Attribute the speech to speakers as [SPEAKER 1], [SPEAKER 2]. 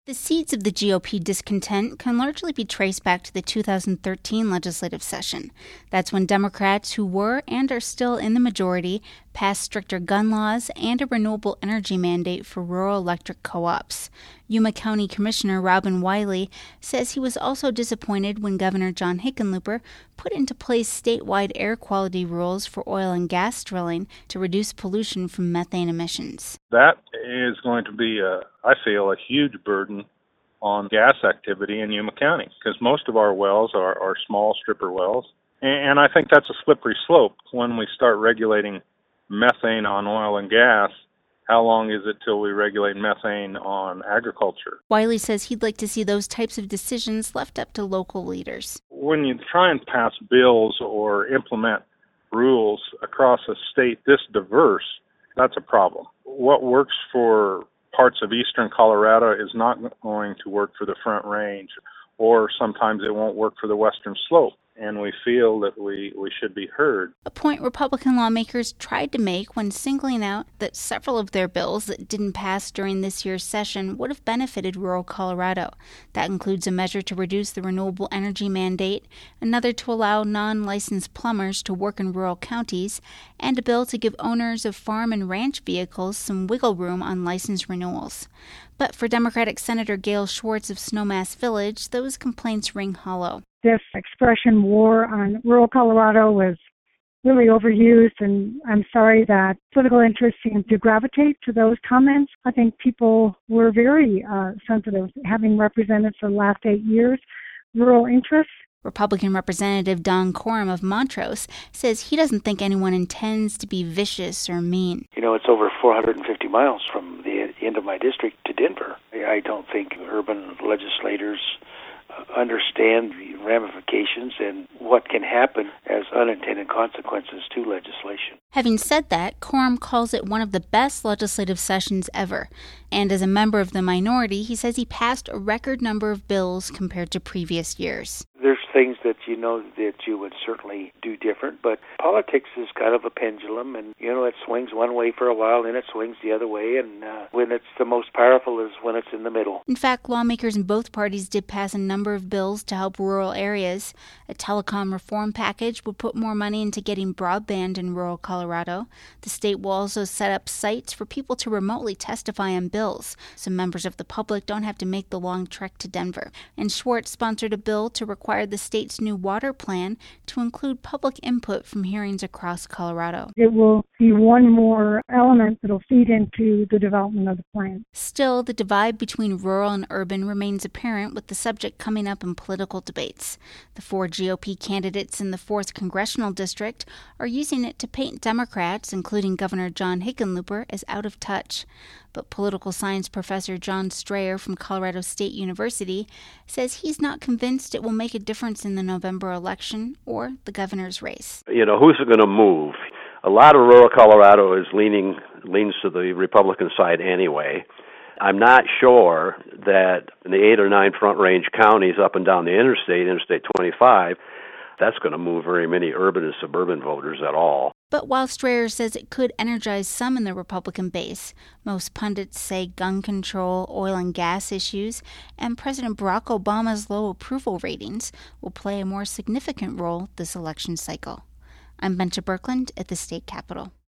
[SPEAKER 1] The seeds of the GOP discontent can largely be traced back to the 2013 legislative session. That's when Democrats who were and are still in the majority passed stricter gun laws and a renewable energy mandate for rural electric co-ops. Yuma County Commissioner Robin Wiley says he was also disappointed when Governor John Hickenlooper put into place statewide air quality rules for oil and gas drilling to reduce pollution from methane emissions.
[SPEAKER 2] That is going to be, I feel, a huge burden on gas activity in Yuma County because most of our wells are small stripper wells. And I think that's a slippery slope when we start regulating methane on oil and gas. How long is it till we regulate methane on agriculture?
[SPEAKER 1] Wiley says he'd like to see those types of decisions left up to local leaders.
[SPEAKER 2] When you try and pass bills or implement rules across a state this diverse, that's a problem. What works for parts of eastern Colorado is not going to work for the Front Range, or sometimes it won't work for the western slope. And we feel that we should be heard.
[SPEAKER 1] A point Republican lawmakers tried to make when singling out that several of their bills that didn't pass during this year's session would have benefited rural Colorado. That includes a measure to reduce the renewable energy mandate, another to allow non-licensed plumbers to work in rural counties, and a bill to give owners of farm and ranch vehicles some wiggle room on license renewals. But for Democratic Senator Gail Schwartz of Snowmass Village, those complaints ring hollow.
[SPEAKER 3] This expression, war on rural Colorado, was really overused, and I'm sorry that political interests seem to gravitate to those comments. I think people were very sensitive, having represented for the last 8 years rural interests.
[SPEAKER 1] Republican Representative Don Coram of Montrose says he doesn't think anyone intends to be vicious or mean.
[SPEAKER 4] It's over 450 miles from the end of my district to Denver. I don't think urban legislators understand the ramifications and what can happen as unintended consequences to legislation.
[SPEAKER 1] Having said that, Coram calls it one of the best legislative sessions ever. And as a member of the minority, he says he passed a record number of bills compared to previous years.
[SPEAKER 4] There's things that that you would certainly do different, but politics is kind of a pendulum, and it swings one way for a while, then it swings the other way, and when it's the most powerful is when it's in the middle.
[SPEAKER 1] In fact, lawmakers in both parties did pass a number of bills to help rural areas. A telecom reform package would put more money into getting broadband in rural Colorado. The state will also set up sites for people to remotely testify on bills, so members of the public don't have to make the long trek to Denver. And Schwartz sponsored a bill to require the state's new water plan to include public input from hearings across Colorado.
[SPEAKER 3] It will be one more element that will feed into the development of the plan.
[SPEAKER 1] Still, the divide between rural and urban remains apparent, with the subject coming up in political debates. The 4 GOP candidates in the 4th Congressional District are using it to paint Democrats, including Governor John Hickenlooper, as out of touch. But political science professor John Strayer from Colorado State University says he's not convinced it will make a difference in the November election or the governor's race.
[SPEAKER 5] Who's going to move? A lot of rural Colorado leans to the Republican side anyway. I'm not sure that in the 8 or 9 Front Range counties up and down the Interstate 25, that's going to move very many urban and suburban voters at all.
[SPEAKER 1] But while Strayer says it could energize some in the Republican base, most pundits say gun control, oil and gas issues, and President Barack Obama's low approval ratings will play a more significant role this election cycle. I'm Benta Birkeland at the state capitol.